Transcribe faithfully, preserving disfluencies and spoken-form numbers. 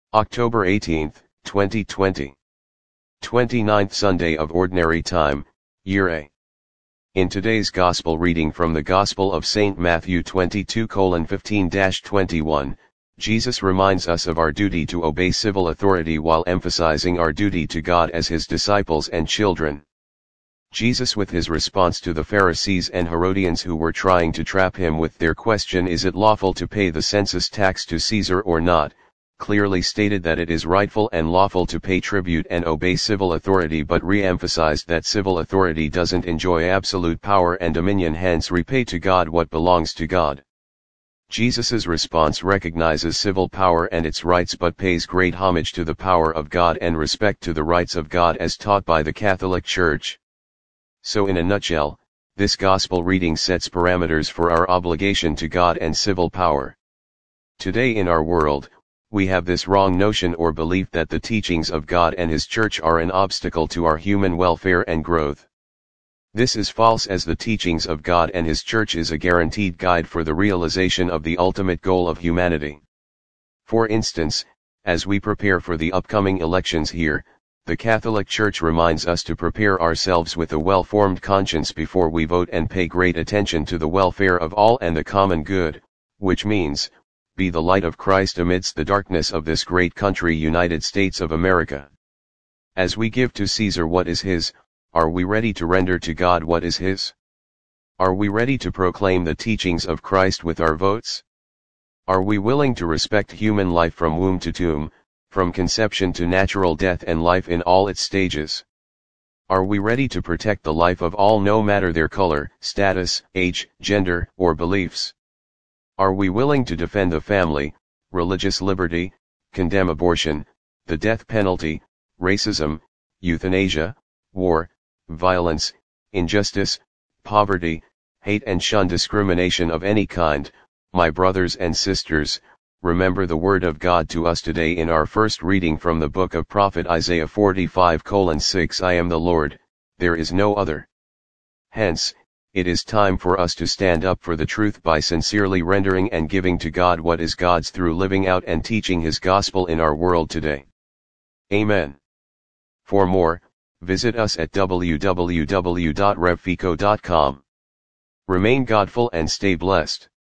October eighteenth, twenty twenty. twenty-ninth Sunday of Ordinary Time, Year A. In today's Gospel reading from the Gospel of Saint Matthew twenty-two fifteen to twenty-one, Jesus reminds us of our duty to obey civil authority while emphasizing our duty to God as his disciples and children. Jesus, with his response to the Pharisees and Herodians who were trying to trap him with their question, "Is it lawful to pay the census tax to Caesar or not?" clearly stated that it is rightful and lawful to pay tribute and obey civil authority, but re-emphasized that civil authority doesn't enjoy absolute power and dominion, hence repay to God what belongs to God. Jesus's response recognizes civil power and its rights but pays great homage to the power of God and respect to the rights of God as taught by the Catholic Church. So in a nutshell, this Gospel reading sets parameters for our obligation to God and civil power. Today in our world, we have this wrong notion or belief that the teachings of God and His Church are an obstacle to our human welfare and growth. This is false, as the teachings of God and His Church is a guaranteed guide for the realization of the ultimate goal of humanity. For instance, as we prepare for the upcoming elections here, the Catholic Church reminds us to prepare ourselves with a well-formed conscience before we vote and pay great attention to the welfare of all and the common good, which means, be the light of Christ amidst the darkness of this great country, United States of America. As we give to Caesar what is his, are we ready to render to God what is his? Are we ready to proclaim the teachings of Christ with our votes? Are we willing to respect human life from womb to tomb, from conception to natural death, and life in all its stages? Are we ready to protect the life of all, no matter their color, status, age, gender, or beliefs? Are we willing to defend the family, religious liberty, condemn abortion, the death penalty, racism, euthanasia, war, violence, injustice, poverty, hate, and shun discrimination of any kind? My brothers and sisters, remember the word of God to us today in our first reading from the book of prophet Isaiah forty-five six. I am the Lord, there is no other. Hence, it is time for us to stand up for the truth by sincerely rendering and giving to God what is God's through living out and teaching His gospel in our world today. Amen. For more, visit us at w w w dot rev fico dot com. Remain godful and stay blessed.